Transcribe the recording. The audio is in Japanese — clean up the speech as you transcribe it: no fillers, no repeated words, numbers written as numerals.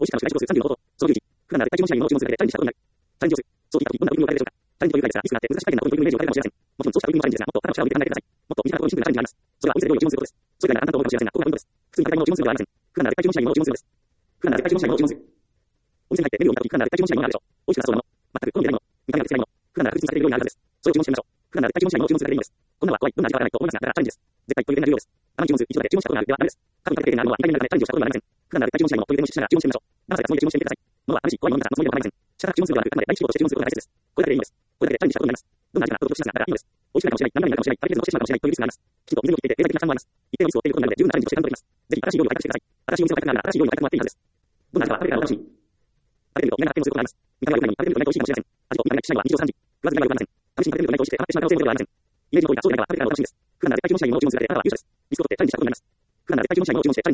美味しさの主題事数30のこと。その11。普段なら絶対注文しないものを注文するだけでチャレンジしたことになる。チャレンジ上手。早期にどんな取り組みをされるでしょうか。チャレンジという回ですが、リスクがあって難しい概念なことにイメージをされるかもしれません。もちろんそうした取り組みもチャレンジですが、もっと頭の力を入れて考えてください。もっと短な取り組みを考えてください。もっと短なことにシンプルなチャレンジがあります。それはお店で用意を上手することです。それ以外のあなたの方法のシンプルなチャレンジが普段なら絶対注文しないものを注文するだけでチャレンジしたことになる。普段なら絶対注文しないものを注文する。お店に入ってメニューを見たとき、普段なら絶対注文しないものがあるでしょう。美味しくなさそうなもの。全く好みでないもの。見た目が別にないもの。普段なら確実にされているようにあるはずです。それを注文してみましょう。普段なら絶対注文しないものを注文するだけでいいのです。こんなのは怖い。どんな味かわからないと思いますが、だからチャレンジです。絶対というレベルのようです。たまに注文する、一度だけ注文したことがあるではダメです。過去に食べているなのは2回目になるためチャレンジをしたことがありません。普段なら絶対注文しないものというレベルの意識しながら注文してみましょう。長さやつもりで注文してみてください。物は試し、怖いものならのつもりでは構いません。仕方なく注文するのではなく、あくまで第一希望として注文することが大切です。これだけでいいのです。これだけでチャレンジしたことになります。どんな味かなとドキドキしますが、だからいいのです。美味しくないかもしれない、何々になるかもしれない、食べきれずに残してしまうかもしれないというリスクがあります。きちんと水を切っていて、経済的な負担もあります。一定のミスを負っていることになるので、十分なチャレンジとして頑張ります。ぜひ新しい料理を開拓してください。新しいお店を開拓なら新しい料理を開拓もあっていいはずです。どんな味か食べてからお楽しみ。食べてみると意外な発見もすることがあります。見た目は良くないのに食べてみると意外と美味しいかもしれません。味と見た目が一致しないのは日常茶飯事。食わず嫌いは良くありません。試しに食べてみると意外と美味しくてハマってしまう可能性もあることではありません。イメージの通りだ、そうでないのはそうでないのは食べてからお楽しみです。普段なら絶対注文しないものを注文するだけ、だからは優勝です。リスクを取ってチャレンジしたことになります。普段なら絶対注文しないものを注文して